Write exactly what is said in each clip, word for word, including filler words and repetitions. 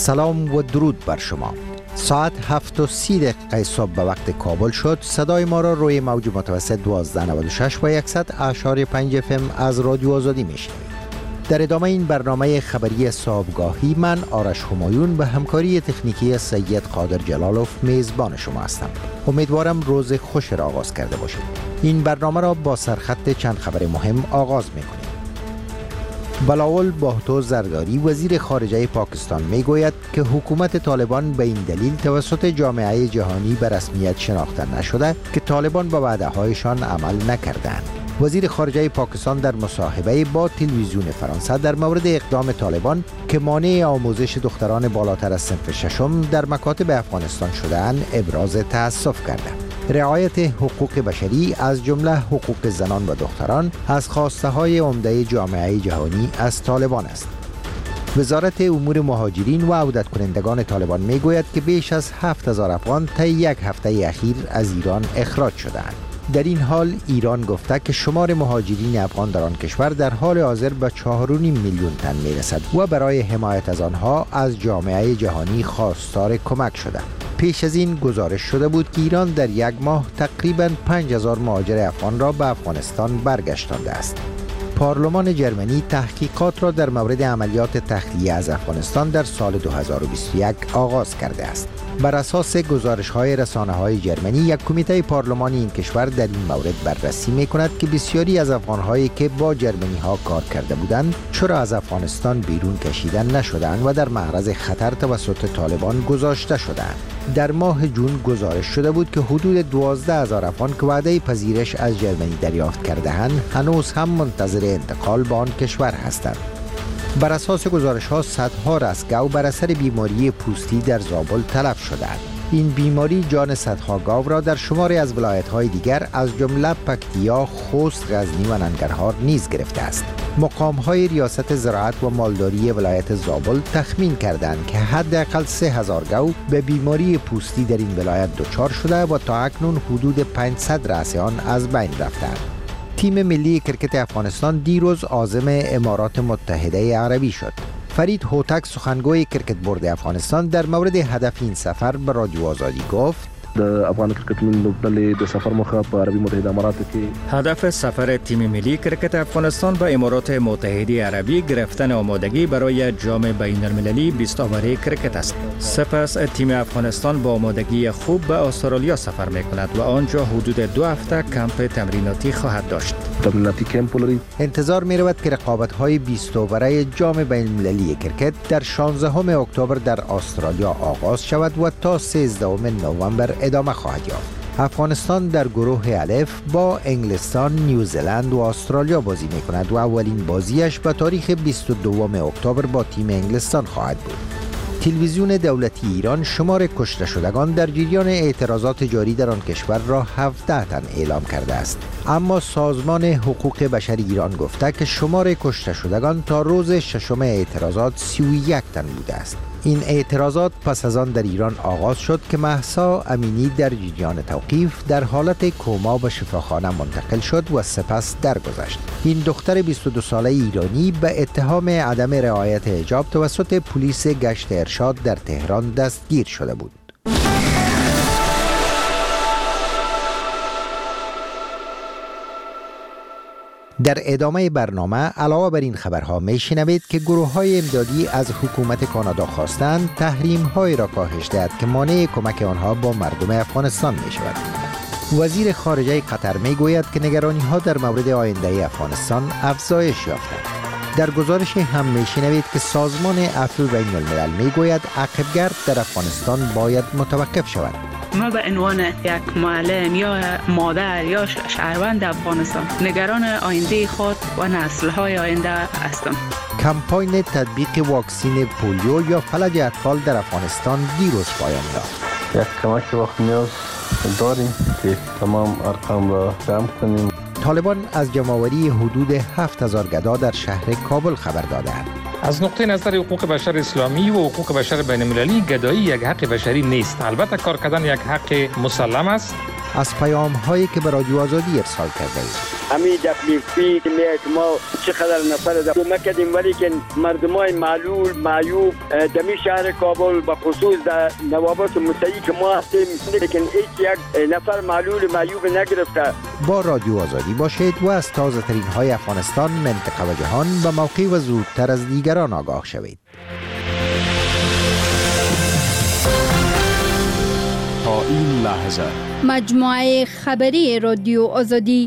سلام و درود بر شما. ساعت هفت و سی دقیقه صبح به وقت کابل شد. صدای ما را روی موج متوسط دوازده نود و شش و صد اعشاری پنج اف ام از رادیو آزادی میشنوید. در ادامه این برنامه خبری صبحگاهی من آرش همایون به همکاری تکنیکی سید قادر جلالوف میزبان شما هستم. امیدوارم روز خوش را آغاز کرده باشید. این برنامه را با سرخط چند خبر مهم آغاز میکنیم. بلاول باهتو زرداری وزیر خارجه پاکستان میگوید که حکومت طالبان به این دلیل توسط جامعه جهانی به رسمیت شناخته نشده که طالبان به وعده‌هایشان عمل نکردند. وزیر خارجه پاکستان در مصاحبه با تلویزیون فرانسه در مورد اقدام طالبان که مانع آموزش دختران بالاتر از صنف ششم در مکاتب افغانستان شده‌اند ابراز تأسف کرده. رعایت حقوق بشری از جمله حقوق زنان و دختران از خواسته های عمده جامعه جهانی از طالبان است. وزارت امور مهاجرین و عودت کنندگان طالبان می گوید که بیش از هفت هزار افغان طی یک هفته اخیر از ایران اخراج شدند. در این حال ایران گفته که شمار مهاجرین افغان در آن کشور در حال حاضر به چهار و نیم میلیون تن می رسد و برای حمایت از آنها از جامعه جهانی خواستار کمک شده. پیش از این گزارش شده بود که ایران در یک ماه تقریباً پنج هزار مهاجر افغان را به افغانستان برگشتانده است. پارلمان جرمنی تحقیقات را در مورد عملیات تخلیه از افغانستان در سال دو هزار و بیست و یک آغاز کرده است. بر اساس گزارش‌های رسانه‌های جرمنی، یک کمیته پارلمانی این کشور در این مورد بررسی می‌کند که بسیاری از افغان‌هایی که با جرمنی‌ها کار کرده بودند چرا از افغانستان بیرون کشیده نشدند و در معرض خطر توسط طالبان گذاشته شدند. در ماه جون گزارش شده بود که حدود دوازده هزار افغان که وعده پذیرش از جرمنی دریافت کرده‌اند هنوز هم منتظر انتقال به آن کشور هستند. بر اساس گزارش‌ها صدها رستگاو بر اثر بیماری پوستی در زابل تلف شدند. این بیماری جان صدها گاو را در شماری از ولایت‌های دیگر از جمله پکتیا، خوست، غزنی و ننگرهار نیز گرفته است. مقام‌های ریاست زراعت و مالداری ولایت زابل تخمین کردند که حداقل سه هزار گاو به بیماری پوستی در این ولایت دچار شده و تا اکنون حدود پانصد رأس آن از بین رفتند. تیم ملی کرکت افغانستان دیروز عازم امارات متحده عربی شد. فرید هوتک سخنگوی کرکت بورد افغانستان در مورد هدف این سفر به رادیو آزادی گفت: د افغان کرکټ ملي لوبډلې د سفر موخه په عربي متحده اماراتو کې هدف سفر تیم ملی کرکت افغانستان به امارات متحده عربی گرفتن آمادگی برای جام بین المللی بیست اوور کرکت است. سپس تیم افغانستان با آمادگی خوب به استرالیا سفر می‌کند و آنجا حدود دو هفته کمپ تمریناتی خواهد داشت. تمریناتی کمپ لري. انتظار می‌رود که رقابت‌های بیست اوره جام بین المللی کرکت در شانزدهم اکتبر در استرالیا آغاز شود و تا سیزدهم نوامبر ادامه خواهد یافت. افغانستان در گروه الف با انگلستان، نیوزلند و استرالیا بازی می‌کند و اولین بازیش به تاریخ بیست و دوم اکتبر با تیم انگلستان خواهد بود. تلویزیون دولتی ایران شمار کشته شدگان در جریان اعتراضات جاری در آن کشور را هفده تن اعلام کرده است. اما سازمان حقوق بشر ایران گفته که شمار کشته شدگان تا روز ششم اعتراضات سی و یک تن بوده است. این اعتراضات پس از آن در ایران آغاز شد که مهسا امینی در جریان توقیف در حالت کما به شفاخانه منتقل شد و سپس درگذشت. این دختر بیست و دو ساله ایرانی به اتهام عدم رعایت حجاب توسط پلیس گشت ارشاد در تهران دستگیر شده بود. در ادامه برنامه علاوه بر این خبرها میشنوید که گروه‌های امدادی از حکومت کانادا خواستند تحریم‌های را کاهش دهد که مانع کمک آنها با مردم افغانستان می‌شود. وزیر خارجه قطر میگوید که نگرانی‌ها در مورد آینده افغانستان افزایش یافته. در گزارش هم میشنوید که سازمان عفو بین الملل میگوید عقبگرد در افغانستان باید متوقف شود. ما به عنوان یک معلم یا مادر یا شهروند افغانستان نگران آینده خود و نسل‌های آینده هستم. کمپاین تطبیق واکسین پولیو یا فلج اطفال در افغانستان دیروز پایان یافت. یک کمک وقت نیاز داریم که تمام ارقام را جمع کنیم. طالبان از جمع‌آوری حدود هفت هزار گدا در شهر کابل خبر دادند. از نقطه نظر حقوق بشر اسلامی و حقوق بشر بین المللی گدایی یک حق بشری نیست. البته کار کردن یک حق مسلم است از پیام هایی که به رادیو آزادی ارسال کرده اید. همین دفلیفی که میاد ما چقدر نفر در کمک کردیم، ولی که مردمای معلول معیوب دمی شهر کابل به خصوص در نوابات متحی که ما هستیم، لیکن هیچ یک نفر معلول معیوب نگرفته. با رادیو آزادی باشید و از تازه ترین های افغانستان، منطقه و جهان به موقع و زودتر از دیگران آگاه شوید. تا این لحظه مجموعه خبری رادیو آزادی.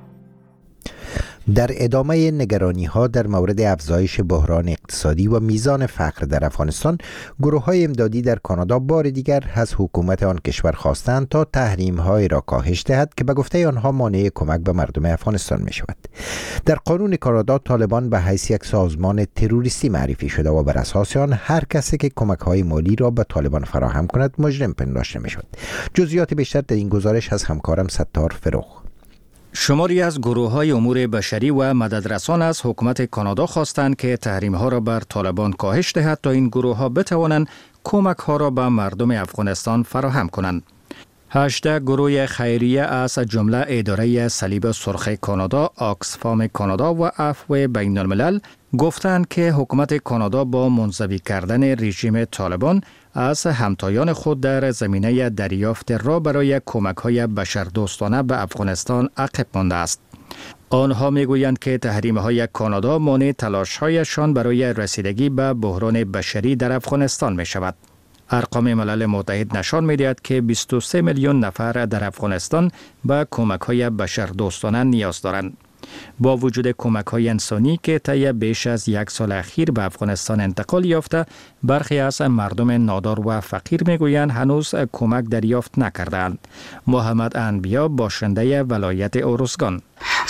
در ادامه نگرانی ها در مورد افزایش بحران اقتصادی و میزان فقر در افغانستان، گروه های امدادی در کانادا بار دیگر از حکومت آن کشور خواستند تا تحریم های را کاهش دهد که به گفته آنها مانع کمک به مردم افغانستان می شود. در قانون کانادا طالبان به حیث یک سازمان تروریستی معرفی شده و بر اساس آن هر کسی که کمک های مالی را به طالبان فراهم کند مجرم پنداشته می شود. جزئیات بیشتر در این گزارش از همکارم ستار فروغ. شماری از گروه‌های امور بشری و مددرسان از حکومت کانادا خواستند که تحریم‌ها را بر طالبان کاهش دهد تا این گروه‌ها بتوانند کمک‌ها را به مردم افغانستان فراهم کنند. هشده گروه خیریه از جمله اداره صلیب سرخ کانادا، آکسفام کانادا و عفو بین الملل گفتند که حکومت کانادا با منزوی کردن رژیم طالبان از همتایان خود در زمینه دریافت را برای کمک‌های بشردوستانه به افغانستان عقب مانده است. آنها میگویند که تحریم‌های کانادا مانع تلاش‌هایشان برای رسیدگی به بحران بشری در افغانستان می‌شود. ارقام ملل متحد نشان می‌دهد که بیست و سه میلیون نفر در افغانستان به کمک‌های بشردوستانه نیاز دارند. با وجود کمک‌های انسانی که طی بیش از یک سال اخیر به افغانستان انتقال یافته، برخی از مردم نادار و فقیر میگویند هنوز کمک دریافت نکردند. محمد انبیا باشنده ولایت اورزگان: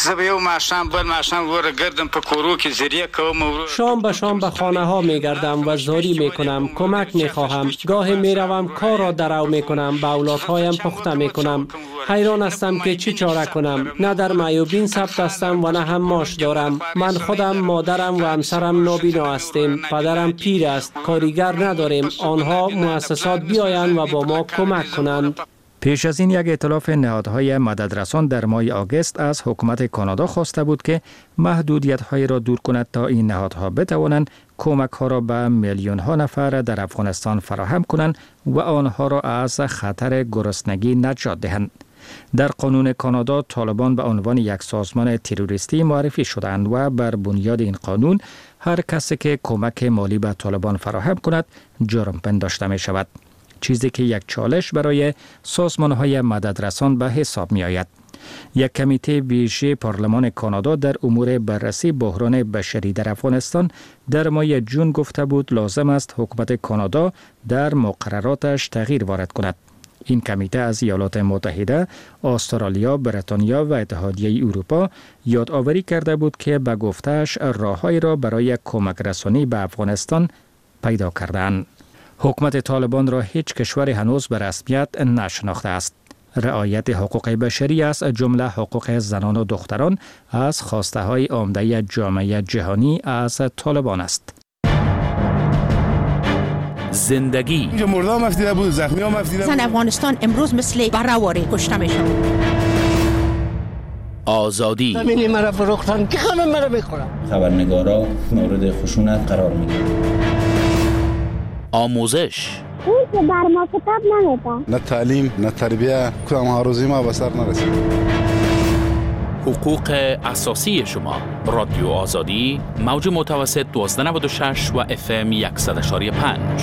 شام به شام به خانه ها می گردم و زاری می کنم، کمک می خواهم. گاهی می روم کار را درو می کنم، به اولادهایم پخته می کنم. حیران هستم که چی چاره کنم. نه در معیوبین ثبت هستم و نه هم معاش دارم. من خودم، مادرم و همسرم نابینا هستیم. پدرم پیر است. کارگر نداریم. آنها مؤسسات بیایند و با ما کمک کنند. پیش از این یک ائتلاف نهادهای مددرسان در ماه آگوست از حکومت کانادا خواسته بود که محدودیت‌های را دور کند تا این نهادها بتوانند کمک‌ها را به میلیون‌ها نفر در افغانستان فراهم کنند و آنها را از خطر گرسنگی نجات دهند. در قانون کانادا طالبان به عنوان یک سازمان تروریستی معرفی شدند و بر بنیاد این قانون هر کسی که کمک مالی به طالبان فراهم کند جرم پنداشته می شود. چیزی که یک چالش برای سازمان‌های مددرسان به حساب می آید. یک کمیته ویژه پارلمان کانادا در امور بررسی بحران بشری در افغانستان در ماه جون گفته بود لازم است حکومت کانادا در مقرراتش تغییر وارد کند. این کمیته از ایالات متحده، استرالیا، بریتانیا و اتحادیه اروپا یادآوری کرده بود که به گفته‌اش راه‌هایی را برای کمک رسانی به افغانستان پیدا کردند. حکومت طالبان را هیچ کشور هنوز به رسمیت نشناخته است. رعایت حقوق بشری از جمله حقوق زنان و دختران از خواسته های عمده جامعه جهانی از طالبان است. زندگی مردم افتیده بود، زخمی هم افتیده بود. زن افغانستان امروز مثل برهواری کشته میشن. آزادی همینی مرا فروختن که همه مرا میخورن. خبرنگارا مورد خشونت قرار میگیرن. آموزش اون که بر ما کتاب نمیده. نه تعلیم، نه تربیه، کدام هاروزی ما به سر نرسید. حقوق اساسی شما. رادیو آزادی، موج متوسط دوازده نود و شش و اف ام صد و پنج.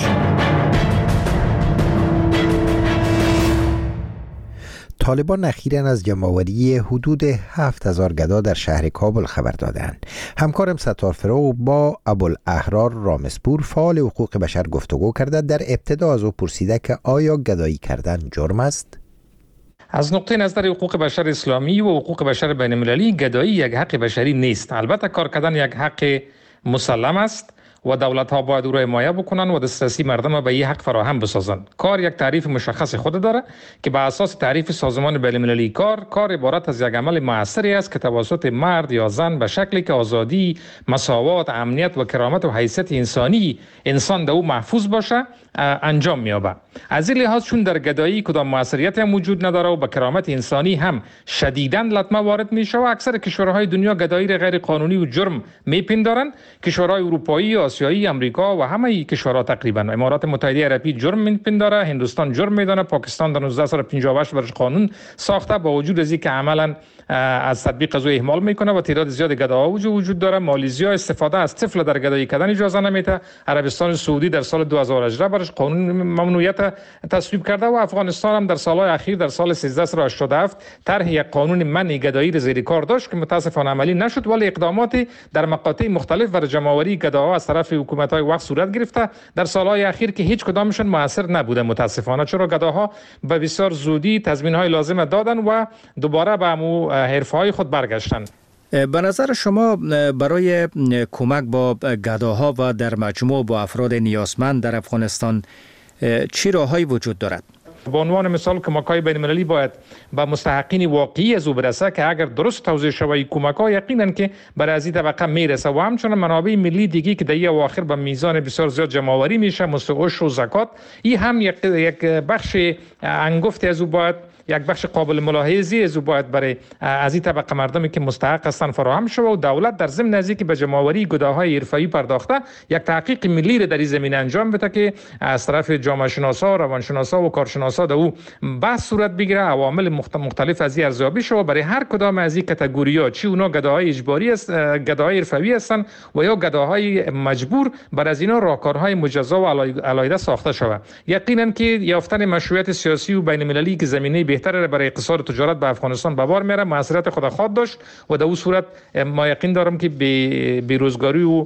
طالبان اخیراً از جمع‌آوری حدود هفت هزار گدا در شهر کابل خبر دادند. همکارم ستار فروغ با ابوالاحرار رامسپور فعال حقوق بشر گفتگو کرده. در ابتدا از او پرسیده که آیا گدایی کردن جرم است؟ از نقطه نظر حقوق بشر اسلامی و حقوق بشر بین المللی گدایی یک حق بشری نیست. البته کار کردن یک حق مسلم است و دولت ها باید او را حمایت بکنن و دسترسی مردم به این حق فراهم بسازند. کار یک تعریف مشخص خود داره که به اساس تعریف سازمان بین المللی کار کار عبارت از یک عمل مؤثری است که توسط مرد یا زن به شکلی که آزادی، مساوات، امنیت و کرامت و حیثیت انسانی انسان در او محفوظ باشه انجام می‌یابد. از این لحاظ چون در گدایی کدام موثریت هم وجود نداره و به کرامت انسانی هم شدیداً لطمه وارد میشه و اکثر کشورهای دنیا گدایی را غیر قانونی و جرم میپندارند. کشورهای اروپایی، آسیایی، امریکا و همه کشورها تقریبا. امارات متحده عربی جرم میپنداره، هندوستان جرم میدانه، پاکستان در نوزده سال پنجاه و هشت برش قانون ساخته با وجود از اینکه عملاً از تطبیق از او اهمال میکنه و تعداد زیاد گداها وجود داره. مالزی استفاده از طفل در گدایی کردن اجازه نمیده. عربستان سعودی در سال دو هزار و هجده برش قانون ممنوعیت تصویب کرده و افغانستان هم در سالهای اخیر در سال سیزده هشتاد و هفت طرح یک قانون منع گدایی را زیر کار داشت که متاسفانه عملی نشد، ولی اقداماتی در مقاطع مختلف برای جمع‌آوری گداها از طرف حکومت‌های وقت صورت گرفته در سالهای اخیر که هیچ کدامشون موثر نبوده متاسفانه، چرا گداها به بسیار زودی تضمین‌های لازم دادن و دوباره به همون حرفه‌های خود برگشتن. به نظر شما برای کمک با گداها و در مجموع با افراد نیازمند در افغانستان چی راه‌هایی وجود دارد؟ به عنوان مثال کمک‌های بین‌المللی باید به مستحقین واقعی از او برسه که اگر درست توزیع شود کمک‌ها یقیناً که برای از این طبقه میرسه و همچنین منابع ملی دیگه که در این اواخر به میزان بسیار زیاد جمع‌آوری میشه مثل عشر و زکات، این هم یک یک بخش انگفتی از او باید یک بخش قابل ملاحظه‌ای از او باید برای از این طبقه مردمی که مستحق هستند فراهم شود و دولت در ضمن از اینکه به جمع‌آوری گداهای حرفه‌ای پرداخته یک تحقیق ملی را در این زمینه انجام بده که از طرف جامعه شناسا، روانشناسا و کارشناسا در او بحث صورت بگیره، عوامل مختلف از این ارزیابی شود برای هر کدام از این کاتگوری‌ها، چی اونا گداهای اجباری است، گداهای حرفه‌ای هستند و یا گداهای مجبور، بر از اینا راهکارهای مجزا و علیحده ساخته شود. یقینا که یافتن مشروعیت سیاسی و بین‌المللی که زمینه بهتر برای اقتصاد تجارت به افغانستان به بار میاره، موثریت خود خواهد داشت و در اون صورت ما یقین دارم که بیروزگاری و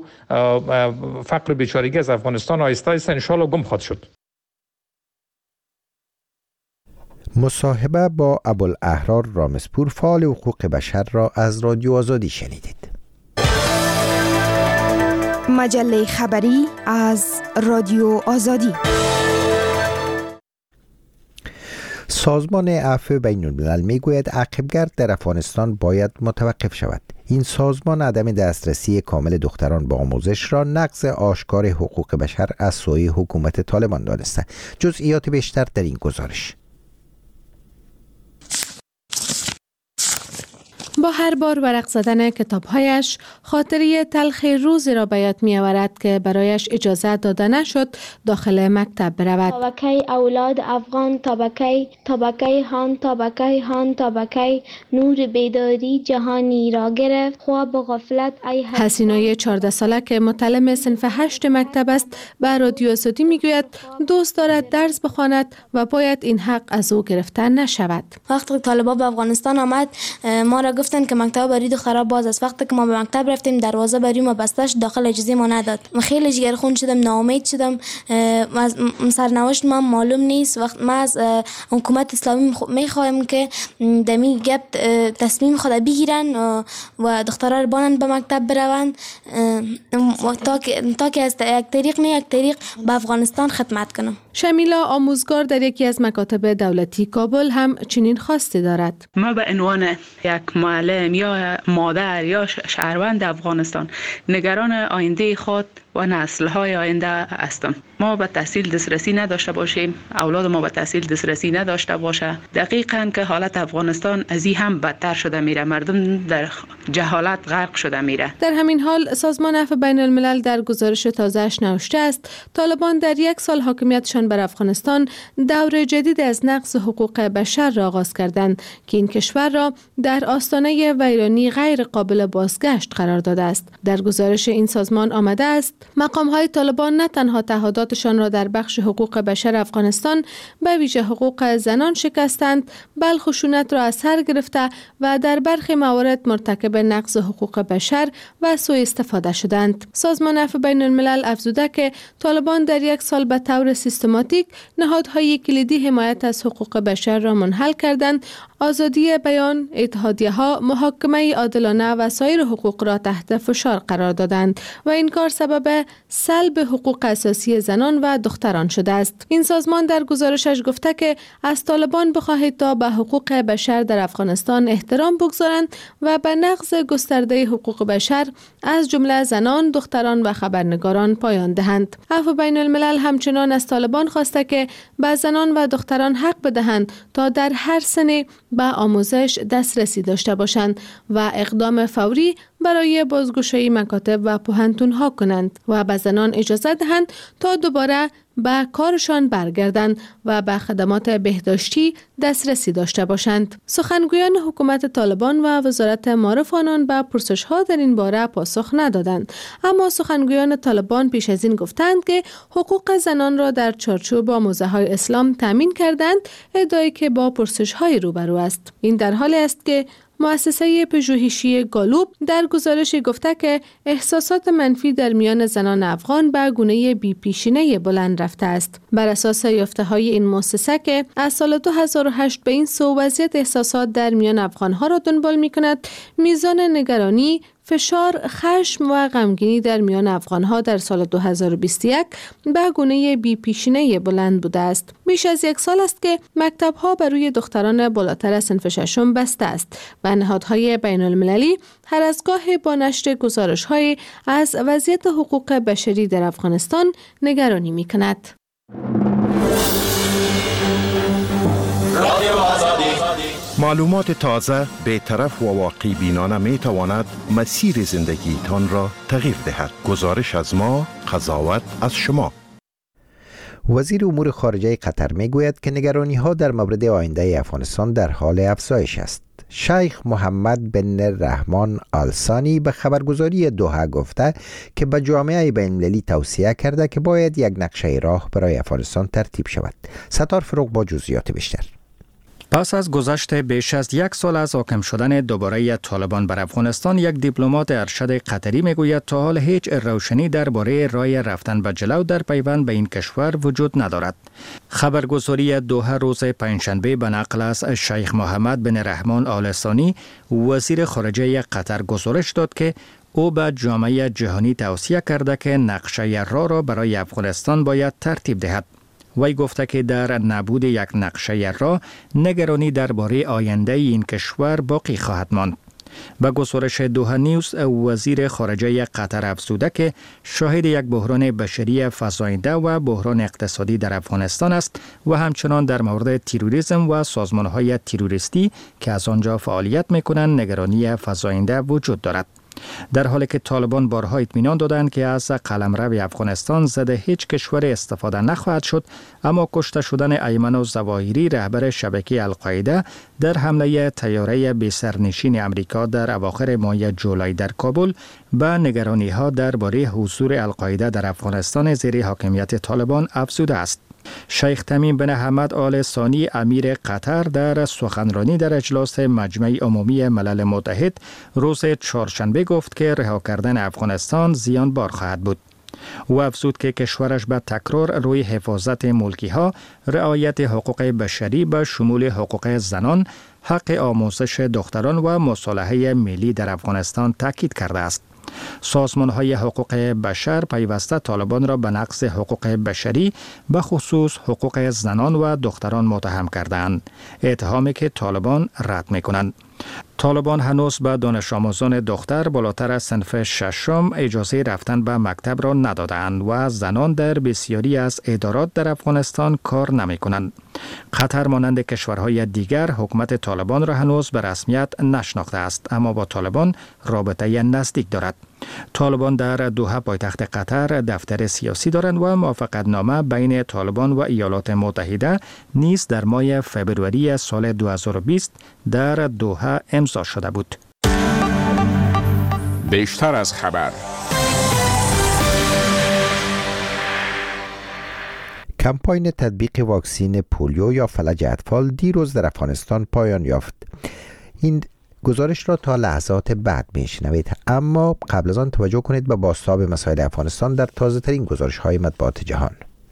فقر و بیچارگی از افغانستان آهسته آهسته ان شاءالله گم خواهد شد. مصاحبه با ابوالاحرار رامزپور فعال حقوق بشر را از رادیو آزادی شنیدید. مجله خبری از رادیو آزادی. سازمان عفو بین الملل می گوید عقبگرد در افغانستان باید متوقف شود. این سازمان عدم دسترسی کامل دختران به آموزش را نقض آشکار حقوق بشر از سوی حکومت طالبان دانسته. جزئیات بیشتر در این گزارش. با هر بار ورق زدن کتابهایش خاطره تلخ روزی را به یاد می آورد که برایش اجازه داده نشد داخل مکتب برود. طبقه اولاد افغان، طبقه طبقه هان، طبقه هان، طبقه نور بیداری جهانی را گرفت. خواب غفلت ای حسینای چهارده ساله که متعلم صنف هشت مکتب است به رادیو آزادی می گوید دوست دارد درس بخواند و باید این حق از او گرفته نشود. وقتی طالبان به افغانستان آمد ما را گفتن که مکتب برای دخترها باز است. وقتی که ما به مکتب رفتیم دروازه برای ما بسته شد، داخل اجازه ما نداد. من خیلی جگرخون شدم، ناامید شدم. سرنوشت من معلوم نیست. وقت ما از حکومت اسلامی میخوایم که دمی گپ تصمیم خود بگیرن و دخترها رو بانند به مکتب بروند تا که تا که از یک طریق نه یک طریق به افغانستان خدمت کنم. شمیلا آموزگار در یکی از مکاتب دولتی کابل هم چنین خواسته دارد. ما به عنوان یک معلم یا مادر یا شهروند افغانستان نگران آینده خود و نسل‌های آینده هستم. ما به تحصیل دسترسی نداشته باشیم، اولاد ما به تحصیل دسترسی نداشته باشه، دقیقاً که حالت افغانستان از این هم بدتر شده میره، مردم در جهالت غرق شده میره. در همین حال سازمان عفو بین الملل در گزارش تازه‌اش نوشته است طالبان در یک سال حاکمیتشان بر افغانستان دور جدید از نقض حقوق بشر را آغاز کردند که این کشور را در آستانه ویرانی غیر قابل بازگشت قرار داده است. در گزارش این سازمان آمده است مقام‌های طالبان نه تنها تعهداتشان را در بخش حقوق بشر افغانستان به ویژه حقوق زنان شکستند، بل خشونت را از سر گرفته و در برخی موارد مرتکب نقض حقوق بشر و سوء استفاده شدند. سازمان عفو بین الملل افزوده که طالبان در یک سال به طور سیستماتیک نهادهای کلیدی حمایت از حقوق بشر را منحل کردند، آزادی بیان، اتحادیه‌ها، محاکمه عادلانه و سایر حقوق را تحت فشار قرار دادند و این کار سبب به سلب حقوق اساسی زنان و دختران شده است. این سازمان در گزارشش گفته که از طالبان بخواهید تا به حقوق بشر در افغانستان احترام بگذارند و به نقض گسترده حقوق بشر از جمله زنان، دختران و خبرنگاران پایان دهند. عفو بین الملل همچنان از طالبان خواسته که به زنان و دختران حق بدهند تا در هر سنی به آموزش دسترسی داشته باشند و اقدام فوری برای بازگشایی مکاتب و پوهنتون‌ها کنند و به زنان اجازه دهند تا دوباره به کارشان برگردند و به خدمات بهداشتی دسترسی داشته باشند. سخنگویان حکومت طالبان و وزارت معارف آنان به پرسش‌ها در این باره پاسخ ندادند، اما سخنگویان طالبان پیش از این گفتند که حقوق زنان را در چارچوب آموزه‌های اسلام تامین کردند، ادعایی که با پرسش‌های روبرو است. این در حالی است که مؤسسه پژوهشی گالوب در گزارشی گفته که احساسات منفی در میان زنان افغان به گونه بی پیشینه بلند رفته است. بر اساس یافته‌های این مؤسسه که از سال دو هزار و هشت به این سو وضعیت احساسات در میان افغان‌ها را دنبال می‌کند، میزان نگرانی، فشار، خشم و غمگینی در میان افغان‌ها در سال دو هزار و بیست و یک به گونه بی پیشینه بلند بوده است. بیش از یک سال است که مکتب‌ها بر روی دختران بالاتر از صنف ششم بسته است و نهادهای بین المللی هر از گاهی با نشر گزارش‌های از وضعیت حقوق بشری در افغانستان نگرانی می‌کند. معلومات تازه، بی‌طرف و واقعی بینانه می تواند مسیر زندگی تان را تغییر دهد. گزارش از ما، قضاوت از شما. وزیر امور خارجه قطر می گوید که نگرانی ها در مورد آینده افغانستان در حال افزایش است. شیخ محمد بن رحمان آل ثانی به خبرگزاری دوحه گفته که به جامعه بین المللی توصیه کرده که باید یک نقشه راه برای افغانستان ترتیب شود. ستار فروغ با جزئیات بیشتر. پس از گذشت بیش از یک سال از حاکم شدن دوباره طالبان بر افغانستان، یک دیپلمات ارشد قطری میگوید تا حال هیچ روشنی درباره راه رفتن به جلو در پیوند به این کشور وجود ندارد. خبرگزاری دوحه روز پنجشنبه به نقل از شیخ محمد بن رحمان آل ثانی وزیر خارجه قطر گزارش داد که او به جامعه جهانی توصیه کرده که نقشه راه را برای افغانستان باید ترتیب دهد. وی گفته که در نبود یک نقشه راه، نگرانی درباره آینده این کشور باقی خواهد ماند. به گزارش دوحه نیوز، وزیر خارجه قطر افزوده که شاهد یک بحران بشری فزاینده و بحران اقتصادی در افغانستان است و همچنان در مورد تروریسم و سازمان‌های تروریستی که از آنجا فعالیت می‌کنند نگرانی فزاینده وجود دارد. در حالی که طالبان بارها اطمینان دادند که از قلمرو افغانستان ضد هیچ کشور استفاده نخواهد شد، اما کشته شدن ایمن الظواهری رهبر شبکه القاعده در حمله طیاره بی سرنشین امریکا در اواخر ماه جولای در کابل به نگرانی‌ها درباره حضور القاعده در افغانستان زیر حاکمیت طالبان افزوده است. شیخ تمیم بن حمد آل ثانی امیر قطر در سخنرانی در اجلاس مجمع عمومی ملل متحد روز چهارشنبه گفت که رها کردن افغانستان زیانبار خواهد بود. او افزود که کشورش به تکرار روی حفاظت ملکی ها، رعایت حقوق بشری به شمول حقوق زنان، حق آموزش دختران و مصالحه ملی در افغانستان تاکید کرده است. سازمان‌های حقوق بشر پیوسته طالبان را به نقض حقوق بشری به خصوص حقوق زنان و دختران متهم کردند، اتهامی که طالبان رد می‌کنند. طالبان هنوز به دانش آموزان دختر بالاتر از صنف ششم اجازه رفتن به مکتب را ندادند و زنان در بسیاری از ادارات در افغانستان کار نمی کنند. قطر مانند کشورهای دیگر حکومت طالبان را هنوز به رسمیت نشناخته است، اما با طالبان رابطه نزدیک دارد. طالبان در دوحه پایتخت قطر دفتر سیاسی دارند و موافقت نامه بین طالبان و ایالات متحده نیز در ماه فبروری سال دو هزار و بیست در دوحه امضا شده بود. بیشتر از خبر. کمپاین تطبیق واکسین پولیو یا فلج اطفال دیروز در افغانستان پایان یافت. این گزارش را تا لحظات بعد میشنوید، اما قبل از آن توجه کنید به بازتاب مسائل افغانستان در تازه ترین گزارش های مطبوعات جهان.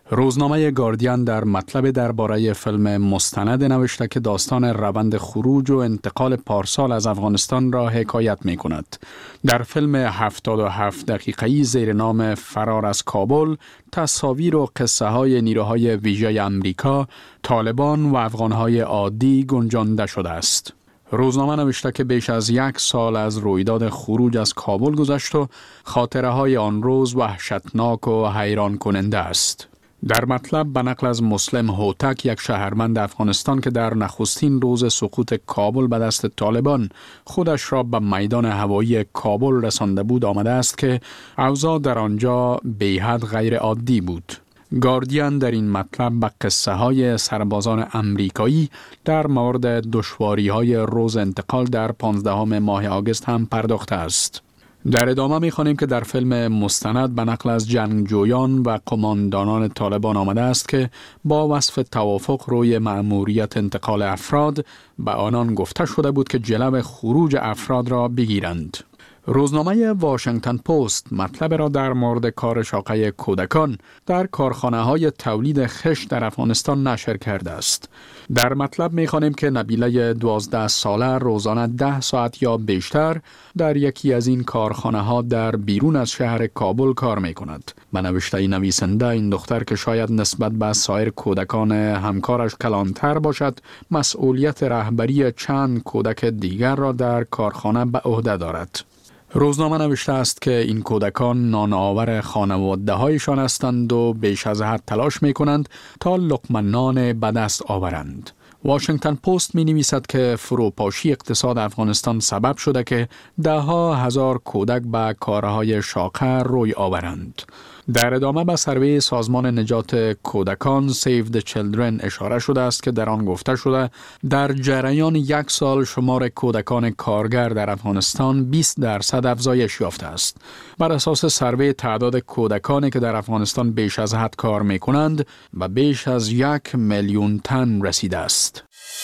روزنامه گاردین در مطلب درباره فیلم مستند نوشته که داستان روند خروج و انتقال پارسال از افغانستان را حکایت می کند. در فیلم هفتاد و هفت دقیقه‌ای زیر نام فرار از کابل، تصاویر و قصه های نیروهای ویژه امریکا، طالبان و افغانهای عادی گنجانده شده است. روزنامه نوشته که بیش از یک سال از رویداد خروج از کابل گذشت و خاطره های آن روز وحشتناک و حیران کننده است. در مطلب به نقل از مسلم هوتک، یک شهروند افغانستان که در نخستین روز سقوط کابل به دست طالبان خودش را به میدان هوایی کابل رسانده بود، آمده است که اوضاع در آنجا بی‌حد غیر عادی بود. گاردین در این مطلب به قصه های سربازان امریکایی در مورد دشواری های روز انتقال در پانزدهم ماه آگوست هم پرداخته است. در ادامه می خوانیم که در فیلم مستند به نقل از جنگجویان و قماندانان طالبان آمده است که با وصف توافق روی مأموریت انتقال افراد به آنان گفته شده بود که جلو خروج افراد را بگیرند. روزنامه واشنگتن پست مطلب را در مورد کار شاقه کودکان در کارخانه های تولید خشت در افغانستان نشر کرده است. در مطلب می خوانیم که نبیله دوازده ساله روزانه ده ساعت یا بیشتر در یکی از این کارخانه ها در بیرون از شهر کابل کار می کند. به نوشته نویسنده، این دختر که شاید نسبت به سایر کودکان همکارش کلانتر باشد، مسئولیت رهبری چند کودک دیگر را در کارخانه به عهده دارد. روزنامه نوشته است که این کودکان نان آور خانواده هایشان هستند و بیش از حد تلاش می کنند تا لقمه نان به دست آورند. واشنگتن پست می نویسد که فروپاشی اقتصاد افغانستان سبب شده که ده ها هزار کودک به کارهای شاقه روی آورند. در ادامه به سروی سازمان نجات کودکان Save the Children اشاره شده است که در آن گفته شده در جریان یک سال شمار کودکان کارگر در افغانستان بیست درصد افزایش یافته است. بر اساس سروی تعداد کودکانی که در افغانستان بیش از حد کار می کنند و بیش از یک میلیون تن رسیده است.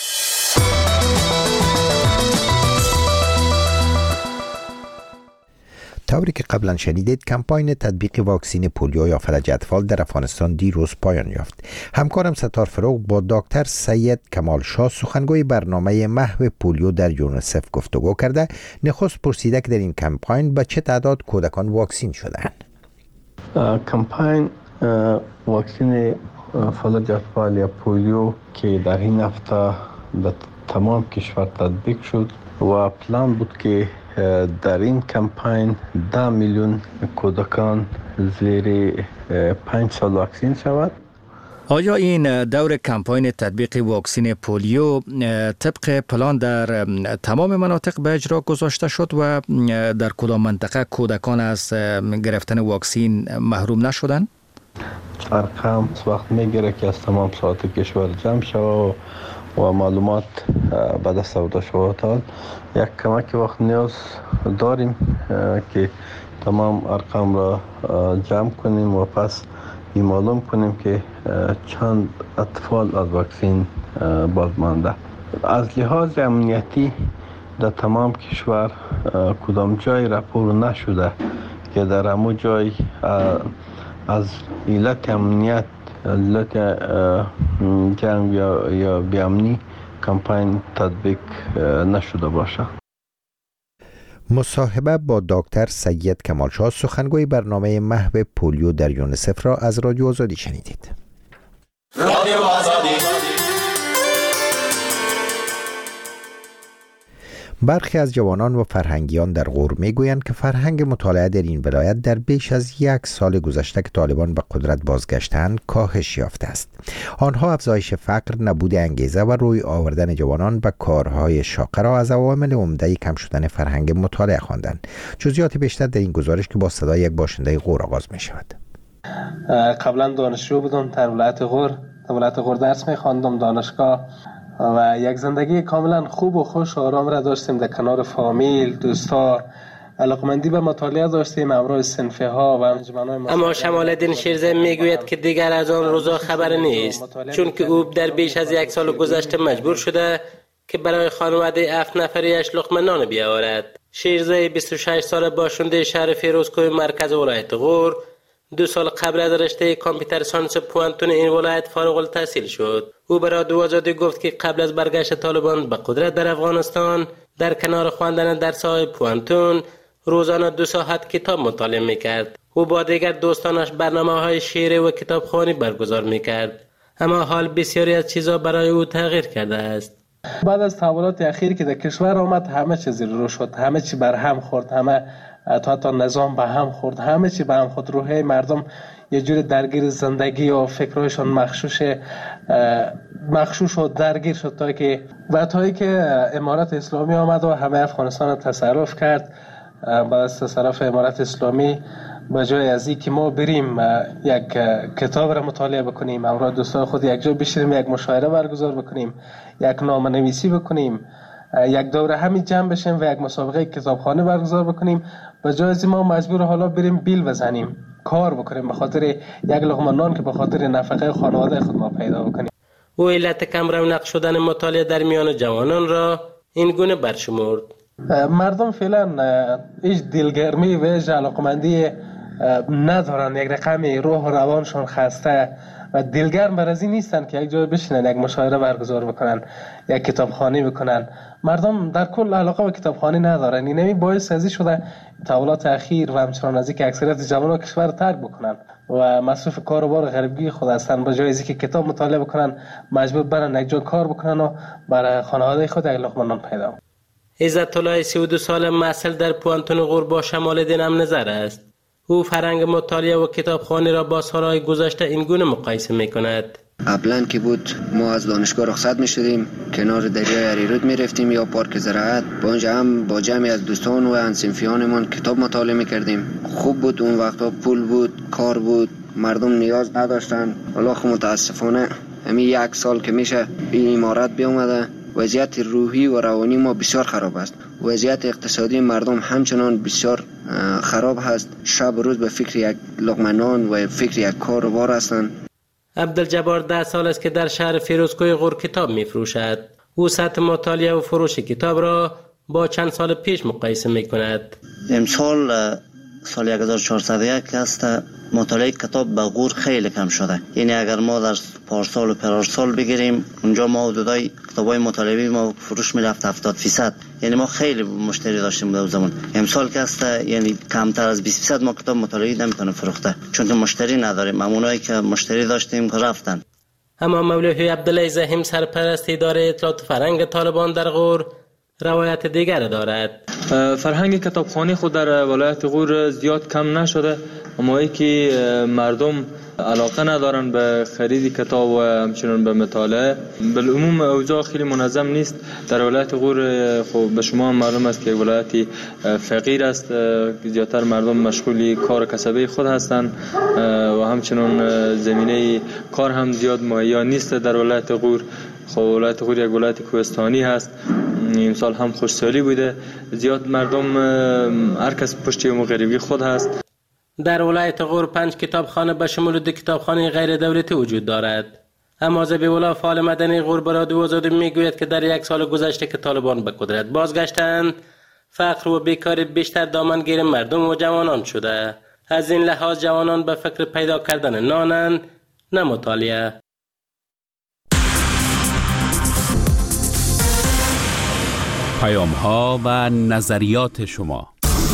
طوری که قبلا شنیدید، کمپاین تطبیق واکسین پولیو یا فلج اطفال در افغانستان دیروز پایان یافت. همکارم ستار فروغ با دکتر سید کمال شاه، سخنگوی برنامه محو پولیو در یونیسف گفتگو کرده. نخست پرسیده که در این کمپاین به چه تعداد کودکان واکسین شدند. کمپاین واکسین فلج اطفال یا پولیو که در این هفته در تمام کشور تطبیق شد و پلان بود که در این کمپاین ده میلیون کودکان زیر پنج سال واکسین شود. آیا این دور کمپاین تطبیق واکسین پولیو طبق پلان در تمام مناطق به اجرا گذاشته شد و در کدام منطقه کودکان از گرفتن واکسین محروم نشدند؟ ارقام وقت میگیره که از تمام ساعت کشور جمع شود و معلومات به دست آورده شود. یک کمک وقت نیاز داریم که تمام ارقام را جمع کنیم و پس این معلوم کنیم که چند اطفال از واکسین باز مانده. از لحاظ امنیتی در تمام کشور کدام جای راپور نشده که در همو جای از علت امنیت، علت جنگ یا یا بیامنی کمپاین تطبیق نشده باشه. مصاحبه با دکتر سید کمال شاه، سخنگوی برنامه محو پولیو در یونیسف را از رادیو آزادی شنیدید. رادیو آزادی. برخی از جوانان و فرهنگیان در غور میگویند که فرهنگ مطالعه در این ولایت در بیش از یک سال گذشته که طالبان به قدرت بازگشتند کاهش یافته است. آنها افزایش فقر، نبود انگیزه و روی آوردن جوانان به کارهای شاقه را از عوامل عمده کم شدن فرهنگ مطالعه خواندند. جزئیات بیشتر در این گزارش که با صدای یک باشنده غور آغاز می شود. قبلا دانشجو بودم در ولایت غور، در ولایت غور درس می خواندم دانشگاه و یک زندگی کاملا خوب و خوش و آرام را داشتیم در کنار فامیل، دوستا، علاقمندی به مطالعه داشتیم، امروز صنفه ها و انجمن‌های. اما شمال الدین شیرزه میگوید که دیگر از آن روزا خبر نیست، چون که او در بیش از یک سال گذشته مجبور شده که برای خانواده هفت نفریش لقمه نان بیاورد. شیرزه بیست و شش ساله باشنده شهر فیروزکوه مرکز ولایت غور دو سال قبل از رشته کامپیوتر ساینس پوانتون این ولایت فارغ التحصیل شد. او به رادیو آزادی گفت که قبل از برگشت طالبان به قدرت در افغانستان در کنار خواندن درس‌های پوانتون روزانه دو ساعت کتاب مطالعه می‌کرد. او با دیگر دوستانش برنامه‌های شعری و کتابخوانی برگزار می‌کرد. اما حال بسیاری از چیزا برای او تغییر کرده است. بعد از تحولات اخیر که در کشور آمد همه چیز رو شد، همه چی بر هم خورد، همه تا تا نظام به هم خورد، همه چی به هم خورد. روحی مردم یه جور درگیر زندگی و فکرهایشان مخشوش مخشوش و درگیر شد تا که بعد تا که امارت اسلامی آمد و همه افغانستان را تصرف کرد. بعد از تصرف امارت اسلامی به جای از این که ما بریم یک کتاب را مطالعه بکنیم، همراه دوستان خود یک جا بشینیم، یک مشاوره برگزار بکنیم، یک نامه نویسی بکنیم، یک دوره همین جمع بشیم و یک مسابقه کتابخانه برگزار بکنیم، به جای از ما مجبور حالا بریم بیل بزنیم، کار بکنیم به خاطر یک لقمه نان که به خاطر نفقه خانواده خود ما پیدا بکنیم. او علت کم رونق شدن مطالعه در میان جوانان را این گونه برشمرد. مردم فعلا هیچ دلگرمی و هیچ علاقمندی ندارن، یک رقم روح و روانشان خسته و دلگرم بر از این نیستن که یک جای بشینن، یک مشاوره برگزار بکنن، یک کتابخوانی بکنن. مردم در کل علاقه به کتابخوانی ندارن. اینمی باعث ازی شده تحولات اخیر و همچنان از اینکه اکثریت جوانان کشور ترک بکنن و مصروف کار و بار غریبگی خود هستن، به جای از اینکه کتاب مطالعه بکنن مجبور برن یک جا کار بکنن و برای خانواده خود یک لقمه نان پیدا. عزت الله سی و دو ساله محصل در پوانتون غور با شمال دین هم نظر است. او فرهنگ مطالعه و کتابخوانی را با سالهای گذشته این گونه مقایسه می کند. قبلا که بود ما از دانشگاه رخصت می شدیم، کنار دریای اریرود می رفتیم یا پارک زراعت، با اونجا هم با جمعی از دوستان و همسنفیانمان کتاب مطالعه می کردیم. خوب بود اون وقتا، پول بود، کار بود، مردم نیاز نداشتن. حالا خب متاسفانه همین یک سال که میشه این امارت بیامده، وضعیت روحی و روانی ما بسیار خراب است. وضعیت اقتصادی مردم همچنان بسیار خراب هست. شب و روز به فکر یک لقمه نان و فکر یک کار و بار هستند. عبدالجبار ده سال است که در شهر فیروزکوه غور کتاب می فروشد. او سطح مطالعه و فروش کتاب را با چند سال پیش مقایسه می کند. امسال سال هزار و چهارصد و یک است مطالعه کتاب به غور خیلی کم شده. یعنی اگر ما در پارسال و پرارسال بگیریم، اونجا ما حدودای کتابای مطالعه ما فروش میرفت هفتاد درصد. یعنی ما خیلی مشتری داشتیم در زمان. امسال که است یعنی کمتر از بیست درصد ما کتاب مطالعه نمیتونه فروخته، چون که مشتری نداریم. همونایی که مشتری داشتیم که رفتن. اما مولوی عبدالله زحیم سرپرست اداره اطلاعات فرهنگ طالبان در غور روایت دیگر دارد. فرهنگ کتابخوانی خود در ولایت غور زیاد کم نشده، اما ای که مردم علاقه ندارن به خرید کتاب و همچنان به مطالعه. بالعموم اوضاع خیلی منظم نیست در ولایت غور. خب به شما هم معلوم است که ولایتی فقیر است، زیادتر مردم مشغول کار کسبی خود هستند و همچنان زمینه کار هم زیاد مهیا نیست در ولایت غور. خب ولایت غور یک ولایت کوهستانی هست. امسال هم خوشسالی بوده، زیاد مردم هر کس پشت غریبی خود هست. در ولایت غور پنج کتابخانه به شمول دو کتابخانه غیر دولتی وجود دارد. اما ذبیح فعال مدنی غور به رادیو آزادی میگوید که در یک سال گذشته که طالبان به قدرت بازگشتند، فقر و بیکاری بیشتر دامنگیر مردم و جوانان شده. از این لحاظ جوانان به فکر پیدا کردن نانند، نه مطالعه. پیام ها و نظریات شما.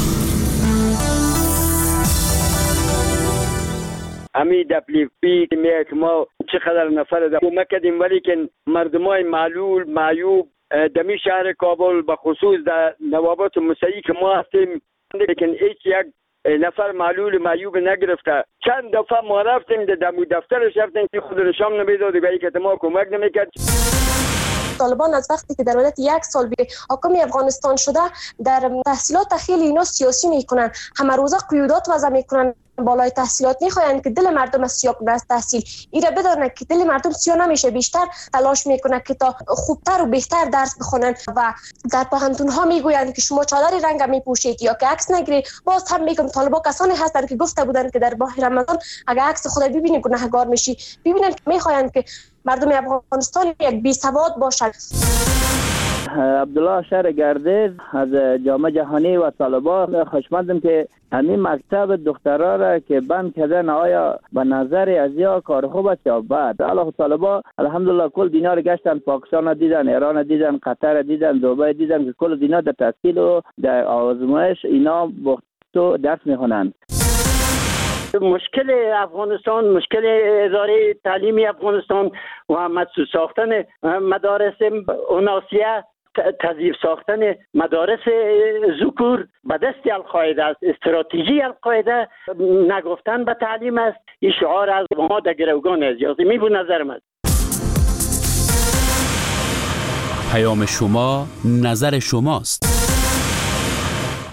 امی دپلیفی که میگه که ما چقدر نفر در کمک کردیم، ولی که مردمای معلول معیوب دمی شهر کابل به خصوص در نوابات مسیحی که ما هستیم، لیکن هیچ یک نفر معلول معیوب نگرفته. چند دفعه ما رفتیم در دمو دفترش رفتیم که خود نشان نمیداد و که ما کمک نمیکرد. طالبان از وقتی که در مدت یک سال به حاکم افغانستان شده، در تحصیلات خیلی اینا سیاسی میکنن، همه روزه قیودات وضع میکنن، بالای تحصیلات میخواین که دل مردم از سیاه کنه از تحصیل. ایره بدونه که دل مردم سیاه نمیشه، بیشتر تلاش میکنه که تا خوبتر و بهتر درس بخونن و در پوهنتون ها میگویند که شما چادر رنگ میپوشید یا که عکس نگیرید. باز هم میگم طالبا کسانی هستند که گفته بودن که در ماه رمضان اگه عکس خود ببینید گناهگار میشی. ببینن که میخواین که مردم افغانستان یک بی سواد باشند. عبدالله شهر گردیز از جامعه جهانی و طالبان خوشمندم که همین مکتب دخترها را که بند کردن آیا به نظر از یا کار خوب است یا بد. الله طالبان الحمدلله کل دنیا را گشتن، پاکستان را دیدن، ایران را دیدن، قطر را دیدن، دبی دیدن که کل دنیا در تحصیل و در آزمایش اینا بختو درس میخونند. مشکل افغانستان، مشکل اداره تعلیمی افغانستان و مدرسه ساختن مدارس اوناسیه، تضعیف ساختن مدارس ذکور به دست القاعده است. استراتژی القاعده نگفتن به تعلیم است. این شعار از ما در گروگان ازیازی می بود نظر من. پیام شما نظر شماست.